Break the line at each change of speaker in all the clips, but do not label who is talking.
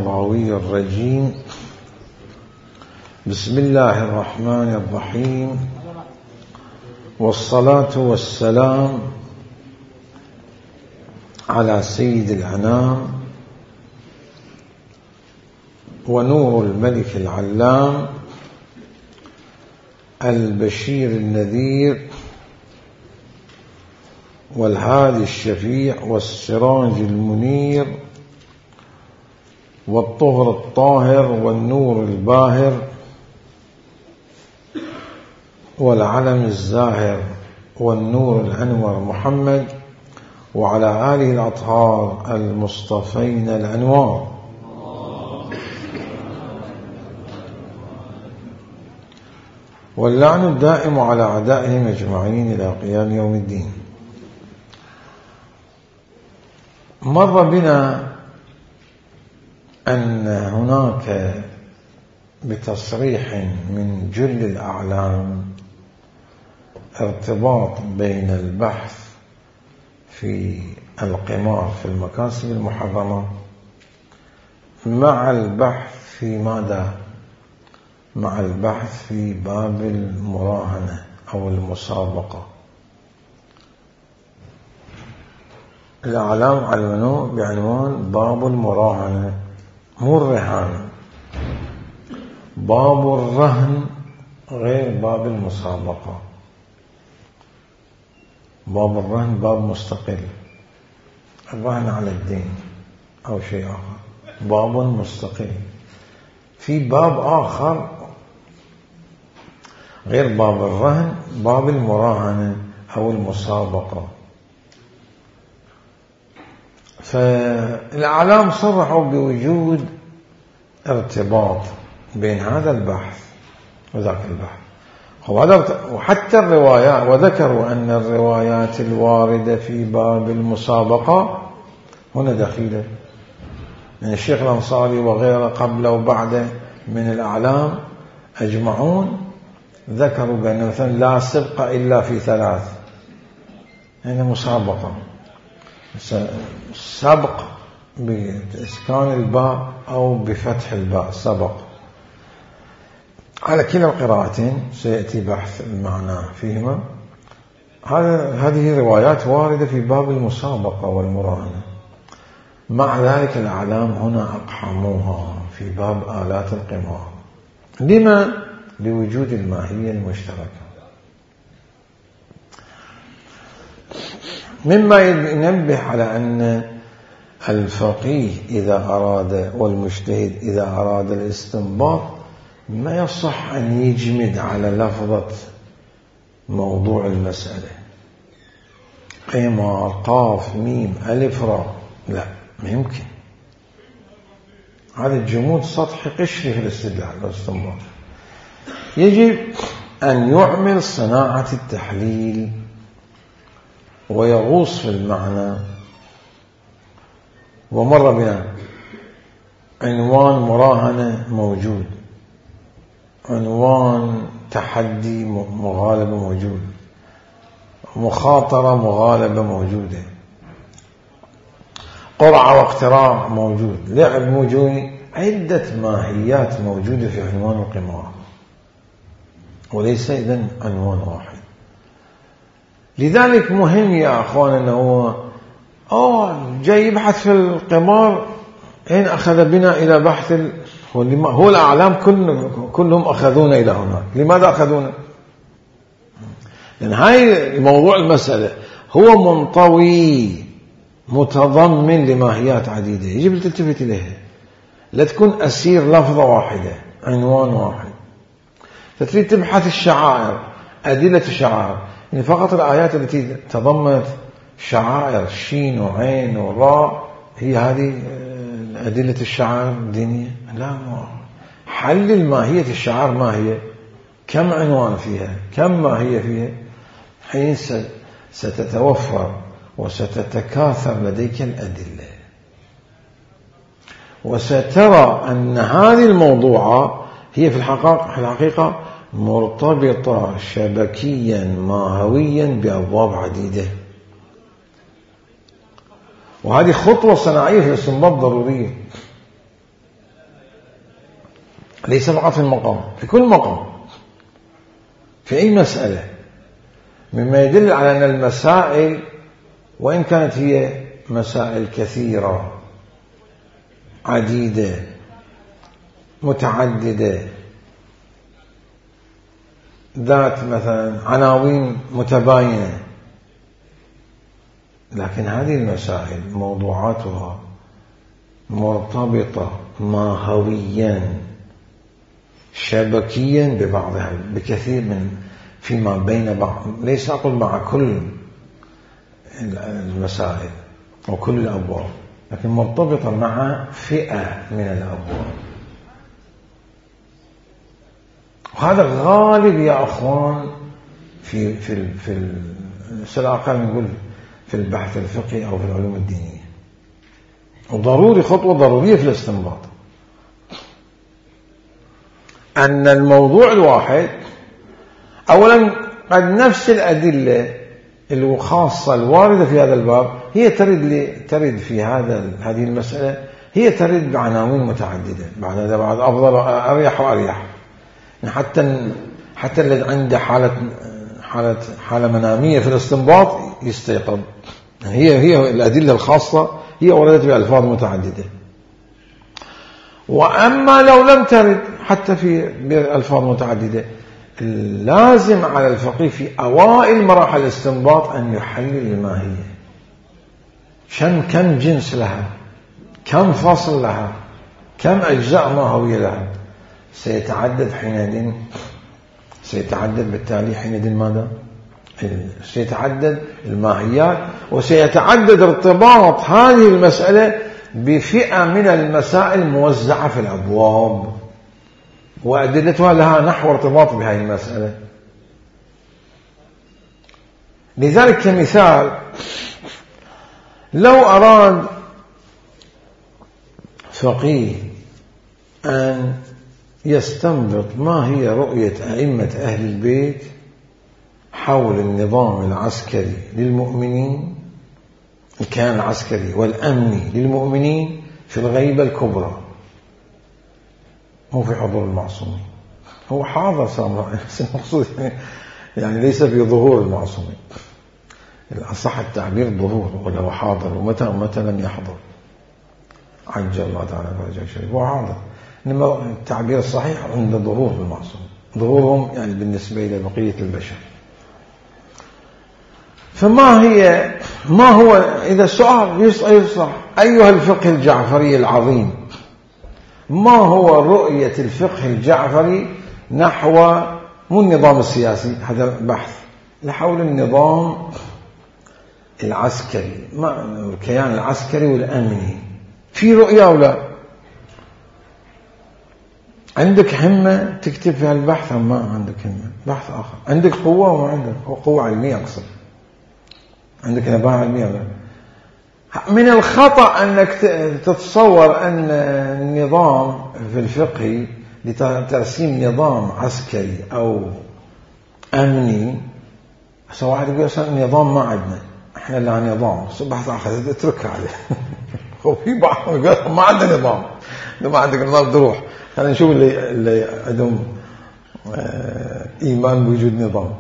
اللغوي الرجيم. بسم الله الرحمن الرحيم، والصلاة والسلام على سيد الأنام ونور الملك العلام البشير النذير والهادي الشفيع والسراج المنير والطهر الطاهر والنور الباهر والعلم الزاهر والنور الأنور محمد وعلى آله الأطهار المصطفين الأنوار. واللعن الدائم على أعدائهم أجمعين إلى قيام يوم الدين. مر بنا أن هناك بتصريح من جل الأعلام ارتباط بين البحث في القمار في المكاسب المحرمة مع البحث في ماذا؟ مع البحث في باب المراهنة أو المسابقة. الأعلام علموه بعنوان باب المراهنة، مو الرهان. باب الرهن غير باب المسابقة. باب الرهن باب مستقل، الرهن على الدين أو شيء آخر، باب مستقل. في باب آخر غير باب الرهن، باب المراهنة أو المسابقة. فالأعلام صرحوا بوجود ارتباط بين هذا البحث وذاك البحث، وحتى الروايات، وذكروا أن الروايات الواردة في باب المسابقة هنا دخيلة. يعني الشيخ الأنصاري وغيره قبل وبعد من الأعلام أجمعون ذكروا بأن مثلا لا سبق إلا في ثلاث، يعني مسابقة، سبق بإسكان الباء أو بفتح الباء، سبق. على كلا القراءتين سيأتي بحث المعنى فيهما. هذه روايات واردة في باب المسابقة والمراهنة. مع ذلك الأعلام هنا أقحموها في باب آلات القمار. لما؟ لوجود الماهية المشتركة. مما ينبه على أن الفقيه إذا أراد والمجتهد إذا أراد الاستنباط ما يصح أن يجمد على لفظة موضوع المسألة، قمار، قاف، ميم، ألف، راء، لا، ما يمكن. هذا الجمود سطحي قشري في الاستدلال والاستنباط. يجب أن يعمل صناعة التحليل ويغوص في المعنى. ومر بنا عنوان مراهنة موجود، عنوان تحدي مغالبة موجود، مخاطرة مغالبة موجودة، قرعة واقتراع موجود، لعب موجود، عدة ماهيات موجودة في عنوان القمار، وليس إذن عنوان واحد. لذلك مهم يا أخوان أنه جاي يبحث في القمار. إن أخذ بنا إلى بحث هو الأعلام كلهم أخذونا إلى هناك. لماذا أخذونا؟ لأن هاي موضوع المسألة هو منطوي متضمن لماهيات عديدة، يجب تلتفت إليها، لا تكون أسير لفظة واحدة، عنوان واحد. فتريد تبحث الشعائر، أدلة الشعائر، يعني فقط الآيات التي تضمنت شعائر شين وعين وراء هي هذه أدلة الشعائر الدينية؟ لا، حلل ماهية الشعائر ما هي، كم عنوان فيها، كم ماهية فيها، حين ستتوفر وستتكاثر لديك الأدلة، وسترى أن هذه الموضوعات هي في الحقيقة مرتبطة شبكيا ماهويا بأبواب عديدة. وهذه خطوة صناعية في الاستنباط ضرورية. ليس فقط في المقام، في كل مقام، في أي مسألة، مما يدل على أن المسائل وإن كانت هي مسائل كثيرة عديدة متعددة ذات مثلا عناوين متباينة، لكن هذه المسائل موضوعاتها مرتبطة ماهويا شبكيا ببعضها بكثير من فيما بين بعض، ليس أقول مع كل المسائل وكل الأبواب، لكن مرتبطة مع فئة من الأبواب. وهذا غالب يا أخوان في السلاقة نقول في البحث الفقهي أو في العلوم الدينية، وضروري خطوة ضرورية في الاستنباط أن الموضوع الواحد أولا قد نفس الأدلة الخاصة الواردة في هذا الباب هي ترد في هذه المسألة، هي ترد بعناوين متعددة، بعد أفضل أريح وأريح، حتى الذي عنده حالة منامية في الاستنباط يستيقظ. هي الأدلة الخاصة هي وردت بألفاظ متعددة. وأما لو لم ترد حتى بألفاظ متعددة، لازم على الفقيه في أوائل مراحل الاستنباط أن يحلل الماهية، كم جنس لها، كم فصل لها، كم أجزاء ماهوية لها. سيتعدد بالتالي حينئذ ماذا؟ سيتعدد الماهيات، وسيتعدد ارتباط هذه المسألة بفئة من المسائل موزعة في الأبواب وأدلتها لها نحو ارتباط بهذه المسألة. لذلك كمثال، لو أراد فقيه أن يستنبط ما هي رؤية أئمة أهل البيت حول النظام العسكري للمؤمنين، الكيان العسكري والأمني للمؤمنين في الغيبة الكبرى، مو في حضور المعصومين، هو حاضر سامراء المقصود يعني ليس في ظهور المعصومين، الأصح التعبير ظهور، ولا حاضر، ومتى لم يحضر عجل الله تعالى فرجه الشريف، هو حاضر، إنما التعبير الصحيح عند ظهور المعصوم، ظهورهم يعني بالنسبة إلى بقية البشر. ما هو إذا السؤال يصح أيها الفقه الجعفري العظيم، ما هو رؤية الفقه الجعفري نحو مو النظام السياسي، هذا بحث حول النظام العسكري، الكيان العسكري والأمني، في رؤية أو لا؟ عندك همة تكتب في هالبحث أم ما عندك همة؟ بحث آخر. عندك قوة وما عندك قوة علمية، أقصد عندك نباهة علمية ولا؟ من الخطأ أنك تتصور أن النظام في الفقه لترسيم نظام عسكري أو أمني، سواء واحد يقول أصلا نظام ما عندنا، إحنا لا نظام، بحث آخر اتركها عليه. وفي بعض يقول ما عندنا نظام، ما عندك نظام تروح، خلينا نشوف اللي عندهم إيمان بوجود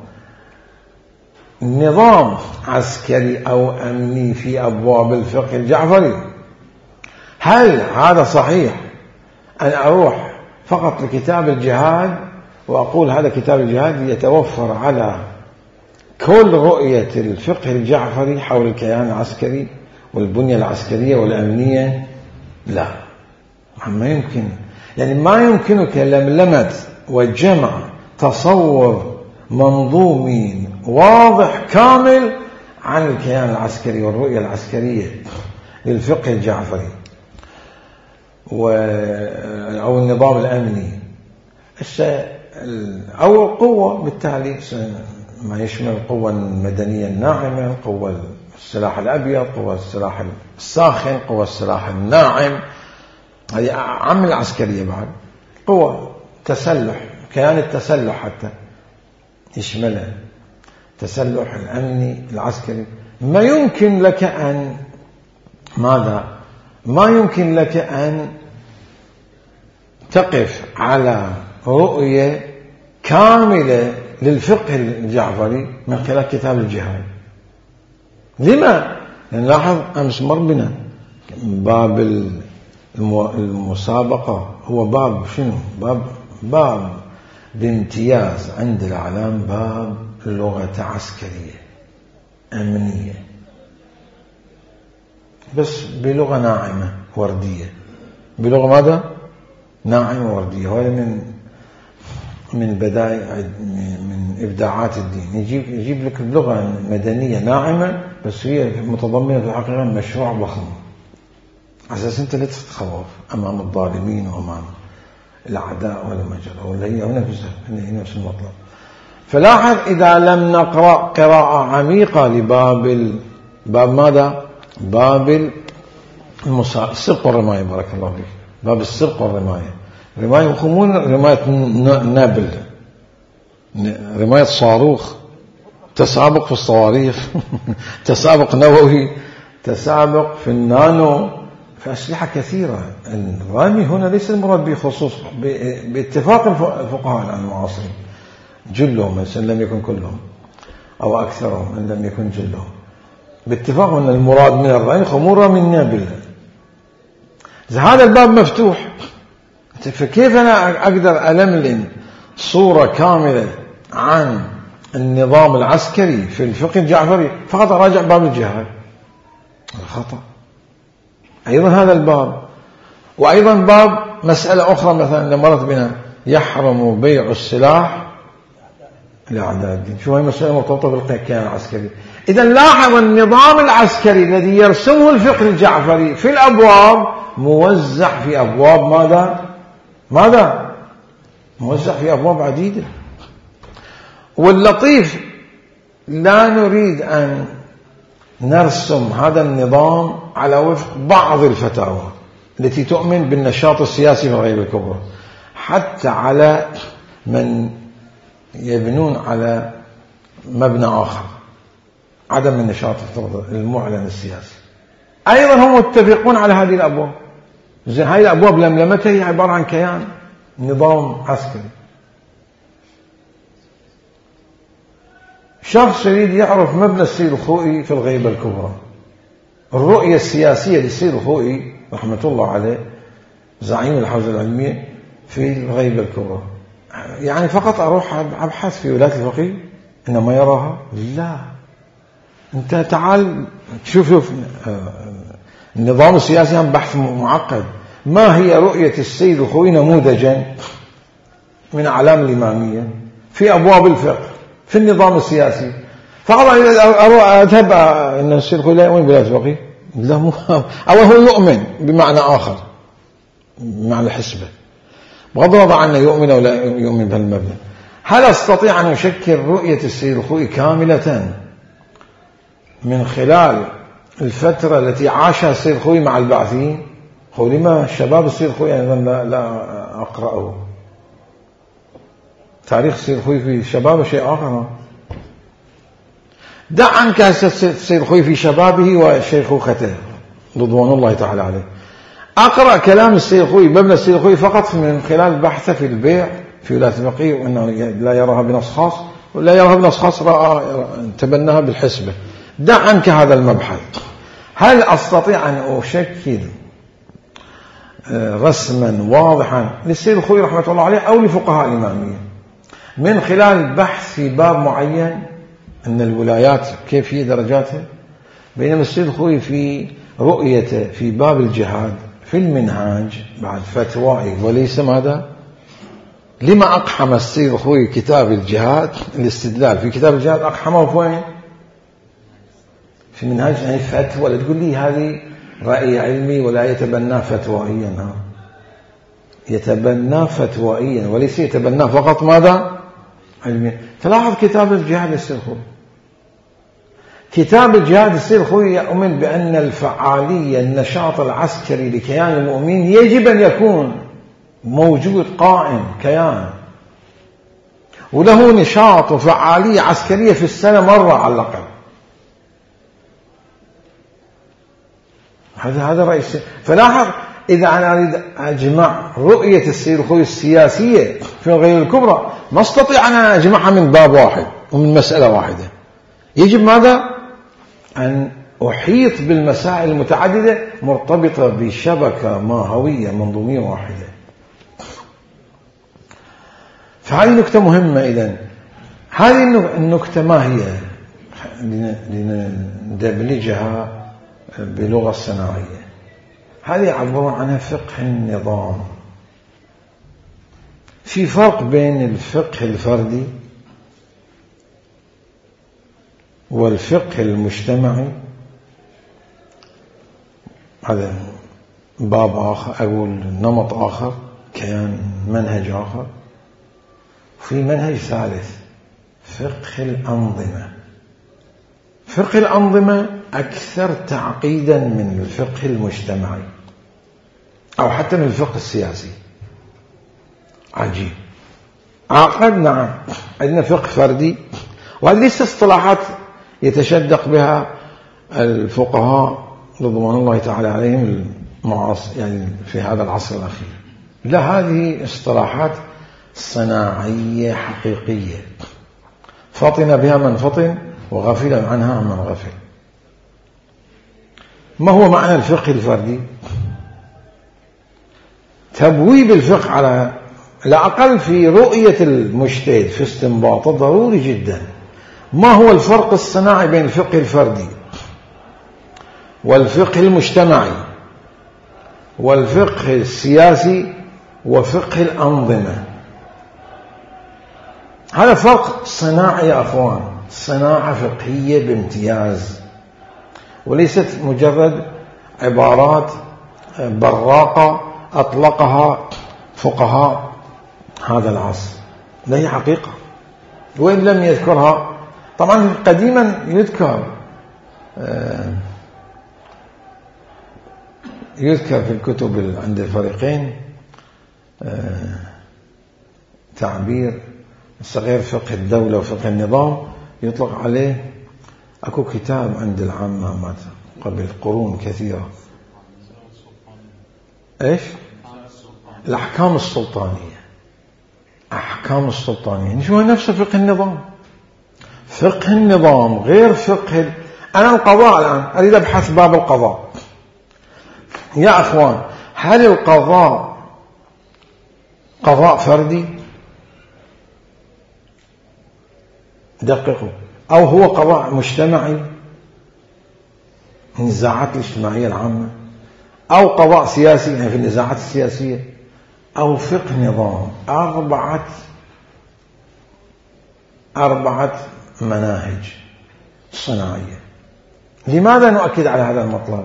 نظام عسكري أو أمني في أبواب الفقه الجعفري. هل هذا صحيح أن أروح فقط لكتاب الجهاد وأقول هذا كتاب الجهاد يتوفر على كل رؤية الفقه الجعفري حول الكيان العسكري والبنية العسكرية والأمنية؟ لا، ما يمكن، يعني ما يمكنك لملمة وجمع تصور منظومي واضح كامل عن الكيان العسكري والرؤية العسكرية للفقه الجعفري أو النظام الأمني أو القوة، بالتالي ما يشمل القوة المدنية الناعمة، قوة السلاح الأبيض، قوة السلاح الساخن، قوة السلاح الناعم، هذه عم العسكرية بعد، قوة تسلح، كيان التسلح حتى يشملها، تسلح الأمني العسكري. ما يمكن لك أن ماذا؟ ما يمكن لك أن تقف على رؤية كاملة للفقه الجعفري من خلال كتاب الجهاد. لما؟ لأن لاحظ أمس مر بنا باب المسابقة هو باب شنو؟ باب بامتياز عند الأعلام، باب لغة عسكرية أمنية، بس بلغة ناعمة وردية، بلغة ماذا؟ ناعمة وردية. وهذا من بداية من إبداعات الدين، يجيب لك بلغة مدنية ناعمة، بس هي متضمنة في الحقيقة مشروع ضخم، على أساس أنت لا تتخوف أمام الظالمين وأمام الأعداء ولا مجرى، ولا هي هنا نفس المطلب. فلاحظ إذا لم نقرأ قراءة عميقة لباب باب ماذا؟ باب السرقة والرماية، بارك الله فيك، باب السرقة والرماية. رماية مو رماية نابل، رماية صاروخ، تسابق في الصواريخ تسابق نووي، تسابق في النانو، في أسلحة كثيرة. الرمي هنا ليس المراد بخصوص، باتفاق الفقهاء المعاصرين جلهم إن لم يكن كلهم أو أكثرهم إن لم يكن جلهم، باتفاق أن المراد من الرمي خمورة من نابل. هذا الباب مفتوح، فكيف أنا أقدر ألملم صورة كاملة عن النظام العسكري في الفقه الجعفري فقط أراجع باب الجهاد؟ الخطأ. أيضا هذا الباب، وأيضا باب مسألة أخرى مثلا مرت بنا، يحرم بيع السلاح لأعداء الدين. شو هي مسألة مرتبطة بالكيان العسكري. إذا لاحظ النظام العسكري الذي يرسمه الفقه الجعفري في الأبواب موزع في أبواب ماذا؟ موزع في أبواب عديدة. واللطيف لا نريد أن نرسم هذا النظام على وفق بعض الفتاوى التي تؤمن بالنشاط السياسي في الغيبة الكبرى، حتى على من يبنون على مبنى آخر، عدم النشاط المعلن السياسي، أيضا هم متفقون على هذه الأبواب. زين، هذه الأبواب لملمتها هي عبارة عن كيان نظام عسكري. شخص يريد يعرف مبنى السيد الخوئي في الغيبة الكبرى، الرؤية السياسية للسيد الخوئي رحمة الله عليه زعيم الحوزة العلمية في الغيبة الكبرى، يعني فقط أروح أبحث في ولاية الفقيه إنما يراها؟ لا، أنت تعال تشوف النظام السياسي هم بحث معقد. ما هي رؤية السيد الخوئي نموذجا من أعلام الإمامية في أبواب الفقه في النظام السياسي؟ فقط أذهب أن السيد الخوئي لا يؤمن بولاية الفقيه؟ لا، أو هو يؤمن بمعنى آخر، بمعنى الحسبة، بغض النظر عنه يؤمن أو لا يؤمن بهالمبنى. هل أستطيع أن أشكل رؤية السيد الخوئي كاملة من خلال الفترة التي عاشها السيد الخوئي مع البعثيين؟ لما شباب السيد الخوئي أيضا لا أقرأه تاريخ السيد الخوئي في شبابه شيء آخر. دع عنك السيد الخوئي في شبابه وشيخوخته رضوان الله تعالى عليه، أقرأ كلام السيد الخوئي مبنى السيد الخوئي فقط من خلال بحثه في البيع في ولاية الفقيه، وأنه لا يراها بنص خاص، ولا يراها بنص خاص تبناها بالحسبة. دع عنك هذا المبحث. هل أستطيع أن أشكل رسما واضحا للسيد الخوئي رحمة الله عليه أو لفقهاء الإمامية من خلال البحث في باب معين أن الولايات كيف هي درجاتها؟ بينما السيد الخوئي في رؤيته في باب الجهاد في المنهاج بعد فتوائي وليس ماذا؟ لما أقحم السيد الخوئي كتاب الجهاد الاستدلال في كتاب الجهاد أقحمه في وين؟ في منهاج، يعني فتوى. لا تقول لي هذه رأي علمي ولا يتبناه فتوائيا، يتبناه فتوائيا وليس يتبناه فقط ماذا؟ علميا. فلاحظ كتاب الجهاد للسيد الخوئي، كتاب الجهاد السيد الخوئي يؤمن بأن الفعالية النشاط العسكري لكيان المؤمنين يجب أن يكون موجود قائم كيان وله نشاط وفعالية عسكرية في السنة مرة على الأقل. هذا رئيس. فلاحظ إذا أنا أريد أجمع رؤية السيد الخوي السياسية في الغير الكبرى ما استطيع أن أجمعها من باب واحد ومن مسألة واحدة. يجب ماذا؟ أن أحيط بالمسائل المتعددة مرتبطة بشبكة ماهوية منظومية واحدة. فهذه نكتة مهمة. إذن هذه النكتة ما هي لندبلجها بلغة صناعية؟ هذه يعبرون عنها فقه النظام. في فرق بين الفقه الفردي والفقه المجتمعي، هذا باب آخر، أقول نمط آخر، كيان منهج آخر. في منهج ثالث فقه الأنظمة. فقه الأنظمة أكثر تعقيدا من الفقه المجتمعي أو حتى من الفقه السياسي. عجيب، عقد. نعم، عندنا فقه فردي، وهذه ليست اصطلاحات يتشدق بها الفقهاء رضوان الله تعالى عليهم يعني في هذا العصر الأخير. لا، هذه اصطلاحات صناعية حقيقية فطن بها من فطن وغفل عنها من غفل. ما هو معنى الفقه الفردي؟ تبويب الفقه على الأقل في رؤية المجتهد في استنباطه ضروري جدا. ما هو الفرق الصناعي بين الفقه الفردي والفقه المجتمعي والفقه السياسي وفقه الأنظمة؟ هذا فرق صناعي يا أخوان، صناعة فقهية بامتياز، وليست مجرد عبارات براقة أطلقها فقهاء هذا العصر. لا، هي حقيقة وإن لم يذكرها. طبعا قديما يذكر في الكتب عند الفريقين تعبير صغير فقه الدولة وفقه النظام، يطلق عليه. أكو كتاب عند العامة مات قبل قرون كثيرة، إيش؟ الأحكام السلطانية. أحكام السلطانية شو نفس فقه النظام. فقه النظام غير فقه أنا القضاء الآن أريد أبحث باب القضاء. يا أخوان، هل القضاء قضاء فردي؟ دققوا. أو هو قضاء مجتمعي، النزاعات الاجتماعية العامة، أو قضاء سياسي يعني في النزاعات السياسية، أو فقه نظام. أربعة مناهج صناعية. لماذا نؤكد على هذا المطلب؟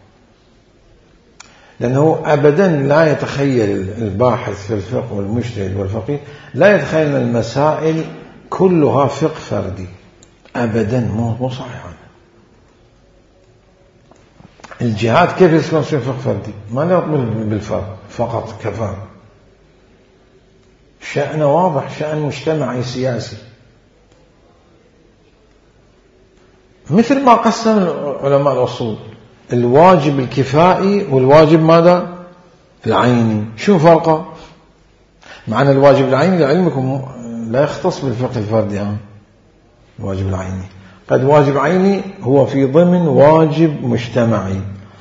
لأنه أبدا لا يتخيل الباحث في الفقه والمجتهد والفقيه لا يتخيل أن المسائل كلها فقه فردي. أبدا، مو صحيح. الجهاد كيف يكون فقه فردي؟ ما نطلب بالفرد فقط كفرد. شأن واضح، شأن مجتمعي سياسي، مثل ما قسم علماء الأصول الواجب الكفائي والواجب ماذا؟ العيني. شو فرقه؟ معنى الواجب العيني لعلمكم لا يختص بالفقه الفردي. الواجب العيني قد واجب عيني هو في ضمن واجب مجتمعي،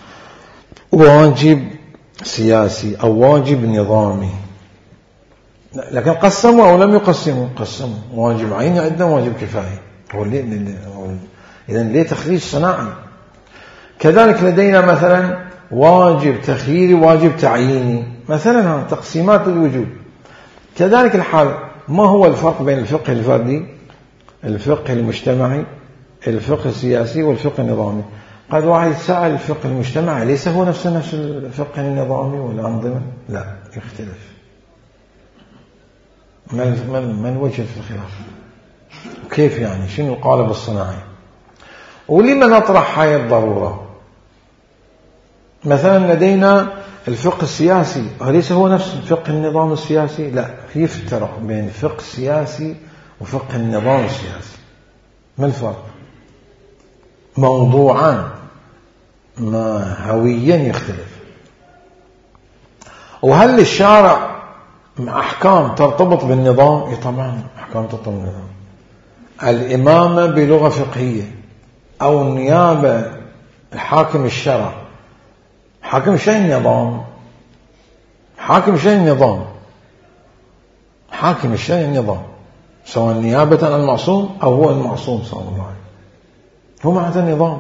واجب سياسي، أو واجب نظامي. لكن قسموا أو لم يقسموا؟ قسموا. واجب عيني عندنا واجب كفائي. إذن ليه تخريج صناعي؟ كذلك لدينا مثلا واجب تخييري، واجب تعييني، مثلا تقسيمات الوجوب. كذلك الحال، ما هو الفرق بين الفقه الفردي، الفقه المجتمعي، الفقه السياسي والفقه النظامي؟ قد واحد سأل الفقه المجتمعي ليس هو نفس الفقه النظامي والأنظمة؟ لا، يختلف. ما الوجه في الخلاف؟ كيف يعني؟ شنو القالب الصناعي؟ ولما نطرح هاي الضرورة؟ مثلا لدينا الفقه السياسي، أليس هو نفس فقه النظام السياسي؟ لا، يفترق بين الفقه السياسي وفقه النظام السياسي. ما الفرق؟ موضوعان ما هويا يختلف. وهل الشارع أحكام ترتبط بالنظام؟ طبعا أحكام ترتبط بالنظام. الإمامة بلغة فقهية أو النيابة، الحاكم الشرع، حاكم شيء النظام، حاكم شيء النظام، حاكم الشيء النظام، سواء نيابة عن المعصوم أو هو المعصوم صلى الله عليه وسلم، هو معناته النظام.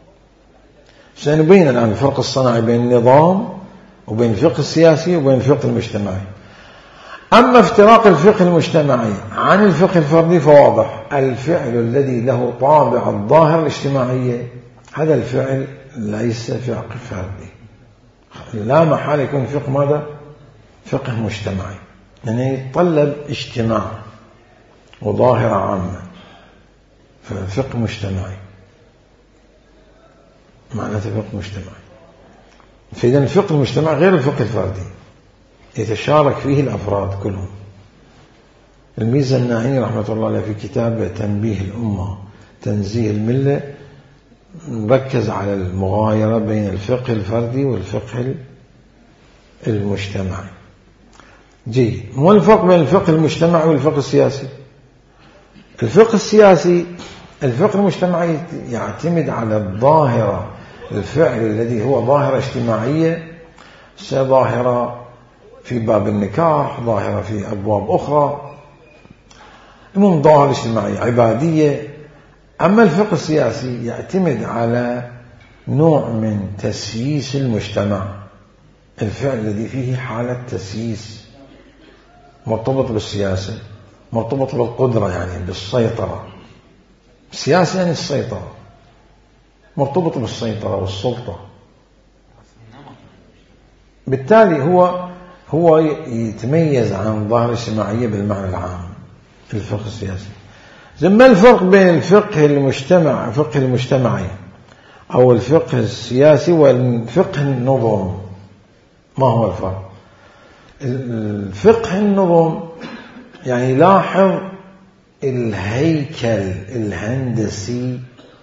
سنبين الآن الفرق الصناعي بين النظام وبين الفقه السياسي وبين الفقه المجتمعي. أما افتراق الفقه المجتمعي عن الفقه الفردي فواضح، الفعل الذي له طابع الظاهر الاجتماعية هذا الفعل ليس فقه فردي، لا محال يكون فقه ماذا؟ فقه مجتمعي، يعني يتطلب اجتماع وظاهرة عامة، ففقه مجتمعي معناته فقه مجتمعي. فإذا الفقه المجتمعي غير الفقه الفردي، يتشارك فيه الأفراد كلهم. الميزة الناعيني رحمة الله عليه في كتاب تنبيه الأمة تنزيه الملة ركز على المغايرة بين الفقه الفردي والفقه المجتمعي. جيد. ما الفرق بين الفقه المجتمعي والفقه السياسي؟ الفقه السياسي، الفقه المجتمعي يعتمد على الظاهرة، الفعل الذي هو ظاهرة اجتماعية، ظاهرة في باب النكاح، ظاهرة في أبواب أخرى، المهم ظاهرة اجتماعية عبادية. أما الفقه السياسي يعتمد على نوع من تسييس المجتمع، الفعل الذي فيه حالة تسييس مرتبط بالسياسة، مرتبط بالقدرة يعني بالسيطرة. السياسة يعني السيطرة، مرتبط بالسيطرة والسلطة. بالتالي هو يتميز عن الظاهرة الاجتماعية بالمعنى العام الفقه السياسي. ما الفرق بين الفقه المجتمعي أو الفقه السياسي والفقه النظم؟ ما هو الفرق؟ الفقه النظم يعني لاحظ الهيكل الهندسي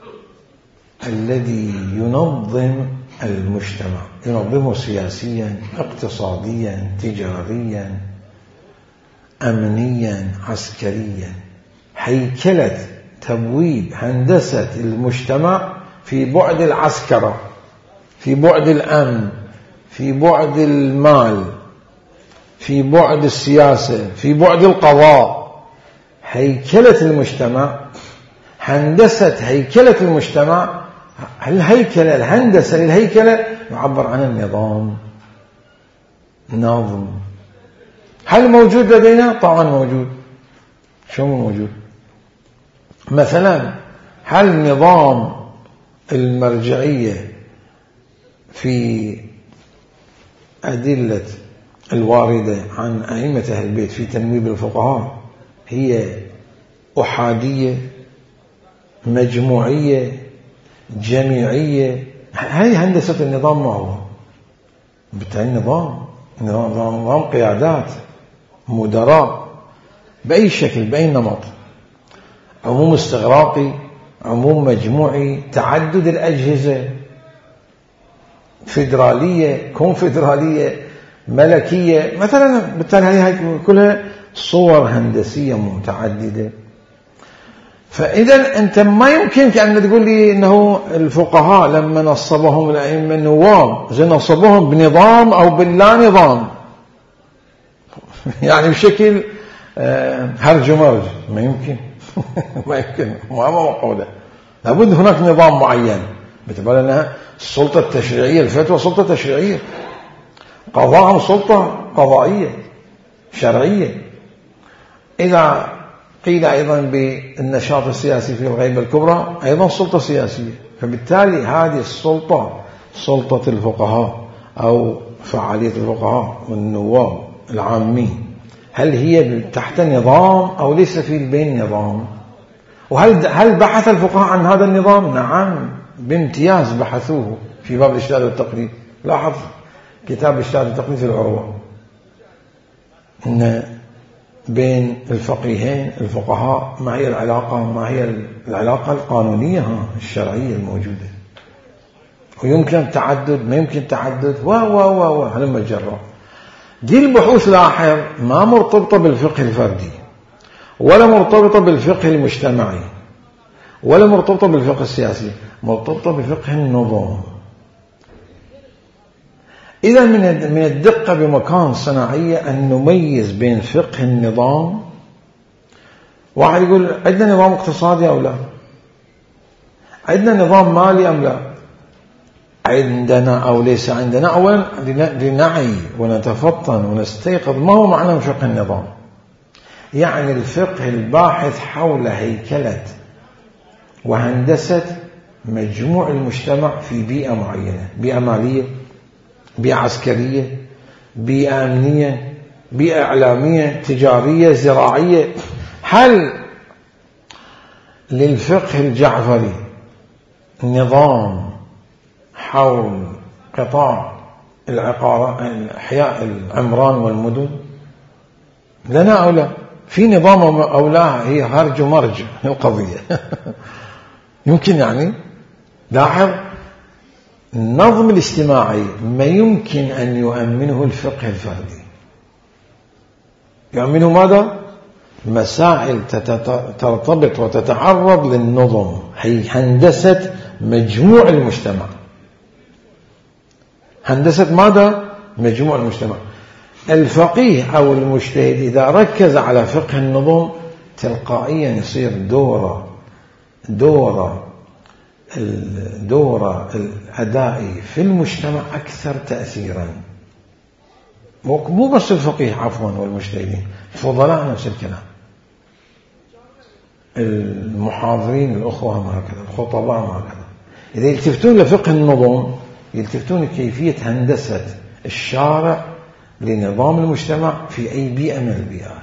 الذي ينظم المجتمع، ينظمه سياسيا، اقتصاديا، تجاريا، أمنيا، عسكريا. هيكلة تبويب هندسة المجتمع في بعد العسكرة، في بعد الأمن، في بعد المال، في بعد السياسة، في بعد القضاء. هيكلة المجتمع، هندسة هيكلة المجتمع، الهيكلة الهندسة للهيكلة يعبر عن النظام، نظم. هل موجود لدينا؟ طبعا موجود. شو موجود؟ مثلا هل نظام المرجعية في أدلة الواردة عن أئمة أهل البيت في تنويب الفقهاء هي أحادية، مجموعية، جميعية؟ هذه هندسة النظام. ما هو بالتالي نظام قيادات، مدراء بأي شكل، بأي نمط، عموم استغراقي، عموم مجموعي، تعدد الأجهزة، فيدرالية، كونفدرالية، ملكية مثلا. بالتالي هذه كلها صور هندسية متعددة. فإذا أنت ما يمكنك أن تقول لي أنه الفقهاء لما نصبهم الأئمة النواب نصبوهم بنظام أو باللا نظام، يعني بشكل هرج ومرج. ما يمكن ما يمكن، ما موجودة. لابد هناك نظام معين باعتبار أنها السلطة التشريعية، الفتوى سلطة تشريعية، قضاء سلطة قضائية شرعية. إذا قيل أيضا بالنشاط السياسي في الغيبة الكبرى أيضا سلطة سياسية. فبالتالي هذه السلطة سلطة الفقهاء أو فعالية الفقهاء والنواب العامين، هل هي تحت نظام أو ليس في البين نظام؟ وهل بحث الفقهاء عن هذا النظام؟ نعم بامتياز بحثوه في باب الاجتهاد والتقليد. لاحظ كتاب الاجتهاد والتقليد في العروة إن بين الفقيهين الفقهاء ما هي العلاقة القانونية الشرعية الموجودة، ويمكن تعدد ما يمكن تعدد هل مجرى. دي البحوث لاحظ ما مرتبطة بالفقه الفردي، ولا مرتبطة بالفقه المجتمعي، ولا مرتبطة بالفقه السياسي، مرتبطة بفقه النظام. إذا من الدقة بمكان صناعية أن نميز بين فقه النظام. واحد يقول عندنا نظام اقتصادي أو لا، عندنا نظام مالي أم لا، عندنا أو ليس عندنا. أولا لنعي ونتفطن ونستيقظ ما هو معنى فقه النظام. يعني الفقه الباحث حول هيكلة وهندسة مجموع المجتمع في بيئة معينة، بيئة مالية، بيئة عسكرية، بيئة أمنية، بيئة إعلامية، تجارية، زراعية. هل للفقه الجعفري نظام حول قطاع إحياء العمران والمدن؟ لنا أو لا؟ في نظام أو لا؟ هي هرج ومرج القضية. يمكن يعني لاحظ النظم الاجتماعي ما يمكن أن يؤمنه الفقه الفردي. يؤمنه ماذا؟ مسائل ترتبط وتتعرض للنظم، هي هندسة مجموع المجتمع. هندسة ماذا؟ مجموع المجتمع. الفقيه أو المجتهد إذا ركز على فقه النظم تلقائيا يصير دوره الأدائي في المجتمع أكثر تأثيرا. مو بس الفقيه عفوا والمجتهدين، الفضلاء نفس الكلام، المحاضرين الأخوة هكذا، الخطباء هكذا. إذا يلتفتون لفقه النظم يلتفتون كيفية هندسة الشارع لنظام المجتمع في أي بيئة من البيئات.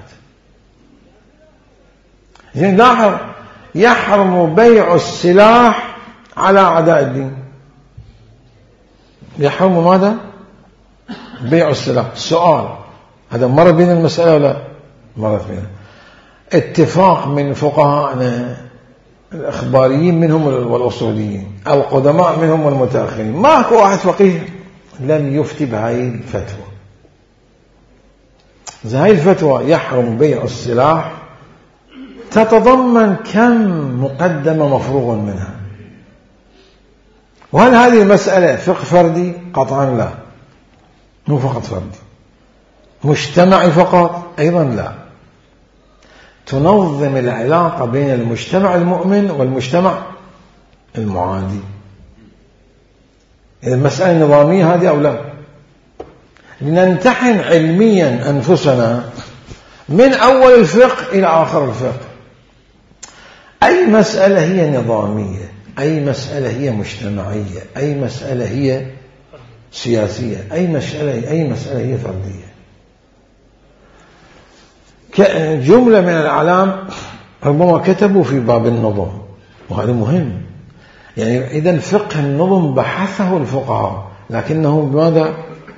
زين لاحظ يحرم بيع السلاح على أعداء الدين. يحرم ماذا؟ بيع السلاح. السؤال هذا مر بين المسألة ولا مرت بينها؟ اتفاق من فقهاءنا الإخباريين منهم والأصوليين، القدماء منهم والمتأخرين، ماكو واحد فقيه لم يفتي بهاي الفتوى. هاي الفتوى يحرم بيع السلاح تتضمن كم مقدمة مفروغ منها. وهل هذه المسألة فقه فردي؟ قطعا لا، مو فقط فردي. مجتمعي فقط؟ أيضا لا. تنظم العلاقة بين المجتمع المؤمن والمجتمع المعادي. إذا المسألة نظامية هذه أو لا؟ لنمتحن علميا أنفسنا من أول الفقه إلى آخر الفقه. أي مسألة هي نظامية، أي مسألة هي مجتمعية، أي مسألة هي سياسية، أي مسألة هي فردية. جملة من الأعلام ربما كتبوا في باب النظم، وهذا مهم. يعني إذا فقه النظم بحثه الفقهاء، لكنه ماذا؟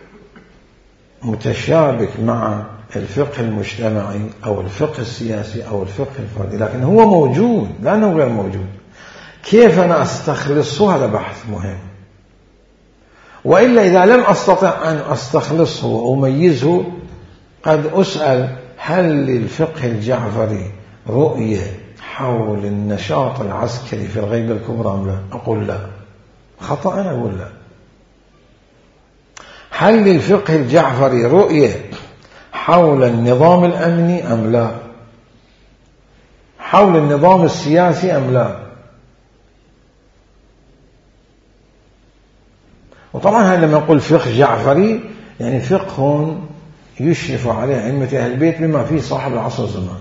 متشابك مع الفقه المجتمعي أو الفقه السياسي أو الفقه الفردي، لكن هو موجود لأنه غير موجود. كيف أنا أستخلصه؟ هذا بحث مهم. وإلا إذا لم أستطع أن أستخلصه وأميزه قد أسأل هل للفقه الجعفري رؤية حول النشاط العسكري في الغيبة الكبرى أم لا؟ أقول لا. خطأ أنا أقول لا. هل للفقه الجعفري رؤية حول النظام الأمني أم لا؟ حول النظام السياسي أم لا؟ وطبعا لما نقول فقه جعفري يعني فقه يشرف عليه أئمة أهل البيت بما فيه صاحب العصر الزمان،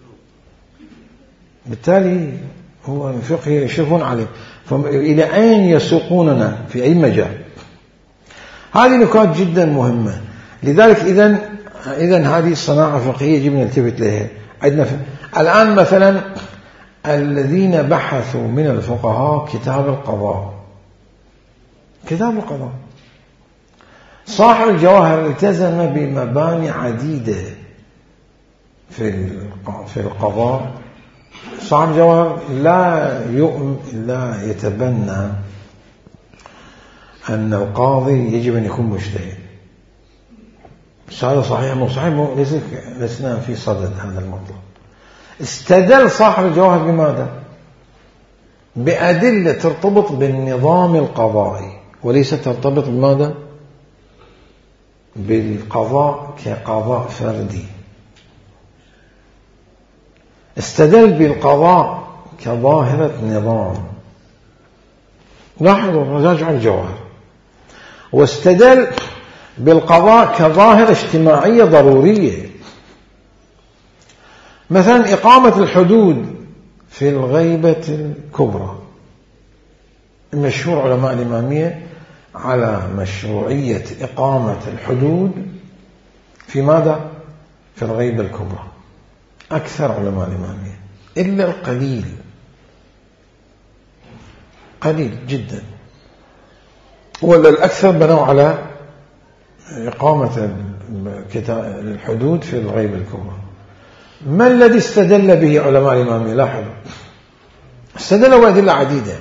بالتالي هو فقه يشرفون عليه. فإلى أين يسوقوننا في أي مجال؟ هذه نقاط جدا مهمة. لذلك إذن هذه الصناعة فقهية يجب أن نلتفت لها. عندنا الآن مثلا الذين بحثوا من الفقهاء كتاب القضاء، صاحب الجواهر التزم بمباني عديدة في القضاء. صاحب الجواهر لا يتبنى أن القاضي يجب أن يكون مجتهد، بس هذا صحيح مو صحيح، لسنا في صدد هذا المطلب. استدل صاحب الجواهر بماذا؟ بأدلة ترتبط بالنظام القضائي، وليس ترتبط بماذا؟ بالقضاء كقضاء فردي. استدل بالقضاء كظاهرة نظام، لاحظوا راجعوا الجواهر. واستدل بالقضاء كظاهرة اجتماعية ضرورية، مثلا إقامة الحدود في الغيبة الكبرى. المشهور علماء الإمامية على مشروعية إقامة الحدود في ماذا؟ في الغيبة الكبرى، أكثر علماء الإمامية، إلا القليل، قليل جدا، ولا الأكثر بنوا على إقامة الحدود في الغيبة الكبرى. ما الذي استدل به علماء الإمامية؟ لاحظوا، استدلوا بأدلة عديدة.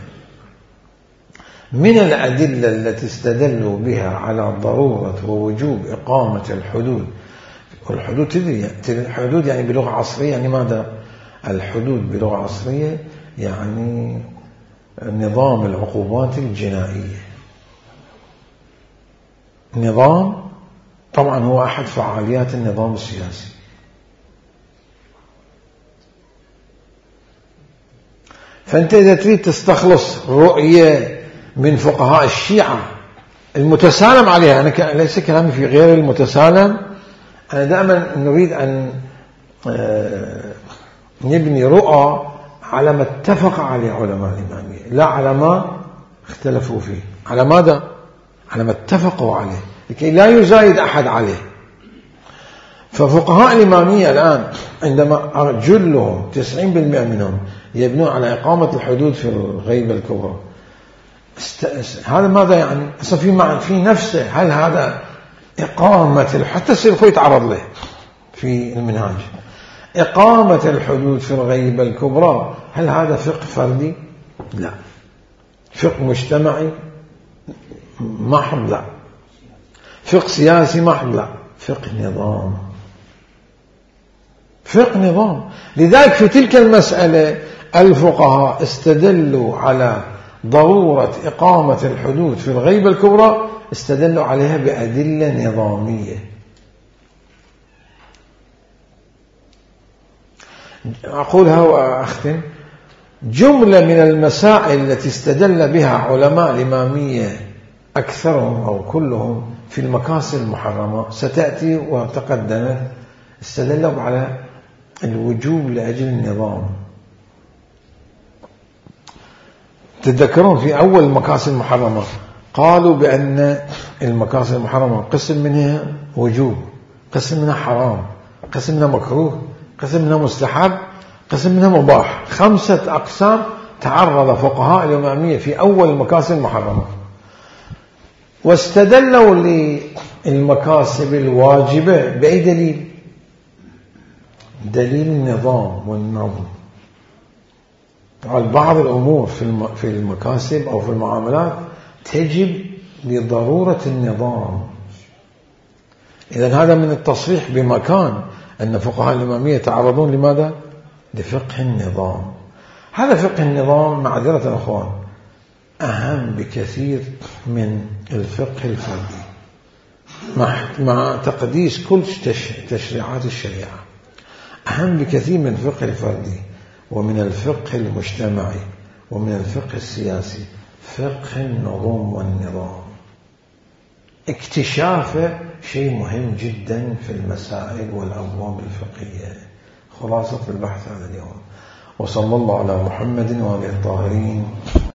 من الأدلة التي استدلوا بها على ضرورة ووجوب إقامة الحدود، والحدود تدري الحدود يعني بلغة عصرية يعني ماذا؟ الحدود بلغة عصرية يعني نظام العقوبات الجنائية. نظام طبعا هو أحد فعاليات النظام السياسي. فأنت إذا تريد تستخلص رؤية من فقهاء الشيعة المتسالم عليها، أنا ليس كلامي في غير المتسالم، أنا دائما نريد أن نبني رؤى على ما اتفق عليه علماء الإمامية، لا على ما اختلفوا فيه. على ماذا؟ على ما اتفقوا عليه، لكي لا يزايد أحد عليه. ففقهاء الإمامية الآن عندما جلهم 90% منهم يبنون على إقامة الحدود في الغيبة الكبرى، هذا ماذا يعني؟ في نفسه هل هذا إقامة، حتى السيد خوي يتعرض له في المنهاج، إقامة الحدود في الغيبة الكبرى هل هذا فقه فردي؟ لا. فقه مجتمعي محض؟ لا. فقه سياسي محض؟ لا. فقه نظام، فقه نظام. لذلك في تلك المسألة الفقهاء استدلوا على ضرورة إقامة الحدود في الغيبة الكبرى، استدلوا عليها بأدلة نظامية. أقولها وأختم. جملة من المسائل التي استدل بها علماء الإمامية أكثرهم أو كلهم في المكاسب المحرمة ستأتي وتقدمت، استدلوا على الوجوب لأجل النظام. تتذكرون في أول المكاسب المحرمة قالوا بأن المكاسب المحرمة قسم منها وجوب، قسم منها حرام، قسم منها مكروه، قسم منها مستحب، قسم منها مباح. 5 أقسام تعرض فقهاء الإمامية في أول المكاسب المحرمة، واستدلوا للمكاسب الواجبة بأي دليل؟ دليل النظام والنظم. بعض الأمور في المكاسب أو في المعاملات تجب لضرورة النظام. إذن هذا من التصريح بمكان أن فقهاء الإمامية يتعرضون لماذا؟ لفقه النظام. هذا فقه النظام معذرة أخوان أهم بكثير من الفقه الفردي، مع تقديس كل تشريعات الشريعة، أهم بكثير من الفقه الفردي ومن الفقه المجتمعي ومن الفقه السياسي. فقه النظم والنظام اكتشافه شيء مهم جدا في المسائل والأبواب الفقهية. خلاصة البحث هذا اليوم، وصلى الله على محمد وآله الطاهرين.